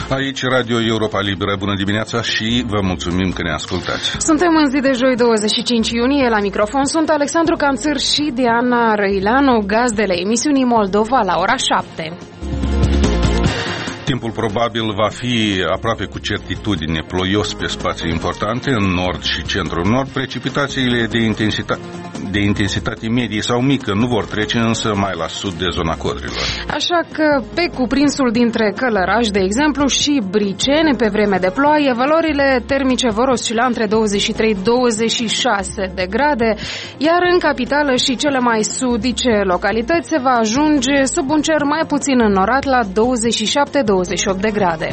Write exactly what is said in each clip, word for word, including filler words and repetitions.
Aici Radio Europa Liberă, bună dimineața și vă mulțumim că ne ascultați. Suntem în zi de joi douăzeci și cinci iunie, la microfon sunt Alexandru Canțâr și Diana Răileanu, gazdele emisiunii Moldova la ora șapte. Timpul probabil va fi aproape cu certitudine ploios pe spații importante, în nord și centrul nord. Precipitațiile de intensitate, de intensitate medie sau mică nu vor trece însă mai la sud de zona Codrilor. Așa că pe cuprinsul dintre Călăraș, de exemplu, și Briceni, pe vreme de ploaie, valorile termice vor oscila între douăzeci și trei - douăzeci și șase de grade, iar în capitală și cele mai sudice localități se va ajunge sub un cer mai puțin înnorat la douăzeci și șapte - douăzeci și opt de grade.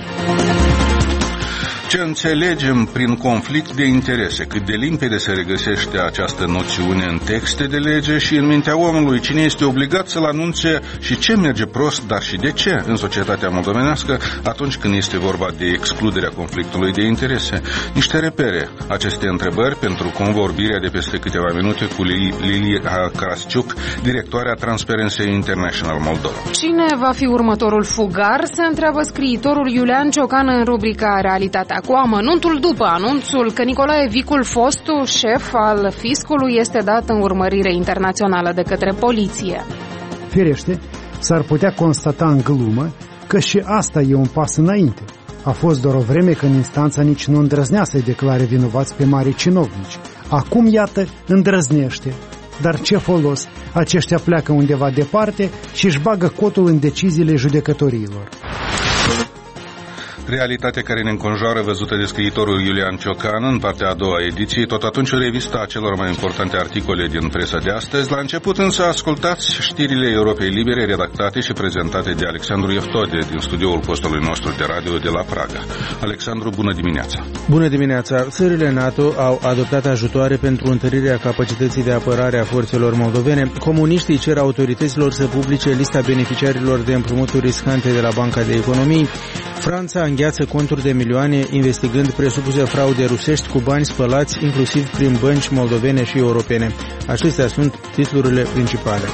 Ce înțelegem prin conflict de interese? Cât de limpede se regăsește această noțiune în texte de lege și în mintea omului? Cine este obligat să-l anunțe și ce merge prost, dar și de ce în societatea moldovenească atunci când este vorba de excluderea conflictului de interese? Niște repere aceste întrebări pentru convorbirea de peste câteva minute cu Lilia Karasciuc, directoarea Transparency International Moldova. Cine va fi următorul fugar? Se întreabă scriitorul Iulian Ciocan în rubrica Realitatea cu amănuntul, după anunțul că Nicolae Vicul, fostul șef al fiscului, este dat în urmărire internațională de către poliție. Firește, s-ar putea constata în glumă că și asta e un pas înainte. A fost doar o vreme când instanța nici nu îndrăznea să-i declare vinovați pe mari cinovnici. Acum, iată, îndrăznește. Dar ce folos? Aceștia pleacă undeva departe și își bagă cotul în deciziile judecătorilor. Realitatea care ne înconjoară, văzută de scriitorul Iulian Ciocan în partea a doua ediției, tot atunci o revistă a celor mai importante articole din presa de astăzi. La început însă ascultați știrile Europei Libere, redactate și prezentate de Alexandru Eftode din studioul postului nostru de radio de la Praga. Alexandru, bună dimineața! Bună dimineața! Țările NATO au adoptat ajutoare pentru întărirea capacității de apărare a forțelor moldovene. Comuniștii cer autorităților să publice lista beneficiarilor de împrumuturi riscante de la Banca de Economii. Franța îngheață conturi de milioane investigând presupuse fraude rusești cu bani spălați, inclusiv prin bănci moldovene și europene. Acestea sunt titlurile principale.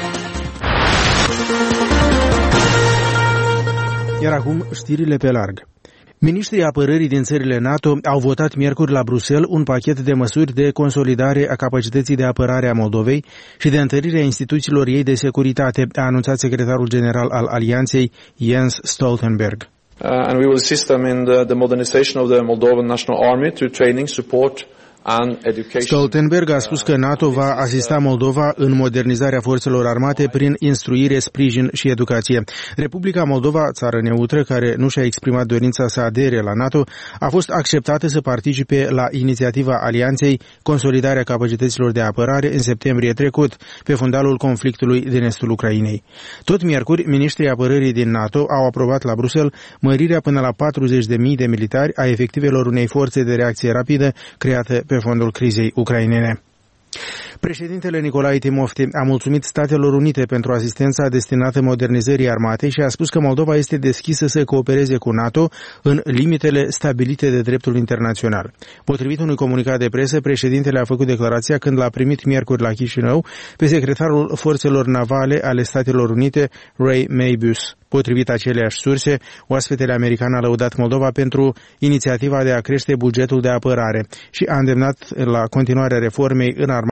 Iar acum știrile pe larg. Ministrii apărării din țările NATO au votat miercuri la Bruxelles un pachet de măsuri de consolidare a capacității de apărare a Moldovei și de întărire a instituțiilor ei de securitate, a anunțat secretarul general al Alianței, Jens Stoltenberg. Uh, and we will assist them in the, the modernization of the Moldovan National Army through training, support and education. Stoltenberg a spus că NATO va asista Moldova în modernizarea forțelor armate prin instruire, sprijin și educație. Republica Moldova, țară neutră care nu și-a exprimat dorința să adere la NATO, a fost acceptată să participe la inițiativa Alianței Consolidarea capacităților de apărare în septembrie trecut, pe fundalul conflictului din estul Ucrainei. Tot miercuri, ministrii apărării din NATO au aprobat la Bruxelles mărirea până la patruzeci de mii de militari a efectivelor unei forțe de reacție rapidă create pe fondul crizei ucrainene. Președintele Nicolae Timofti a mulțumit Statelor Unite pentru asistența destinată modernizării armatei și a spus că Moldova este deschisă să coopereze cu NATO în limitele stabilite de dreptul internațional. Potrivit unui comunicat de presă, președintele a făcut declarația când l-a primit miercuri la Chișinău pe secretarul Forțelor Navale ale Statelor Unite, Ray Mabus. Potrivit aceleași surse, oaspetele american a lăudat Moldova pentru inițiativa de a crește bugetul de apărare și a îndemnat la continuarea reformei în armată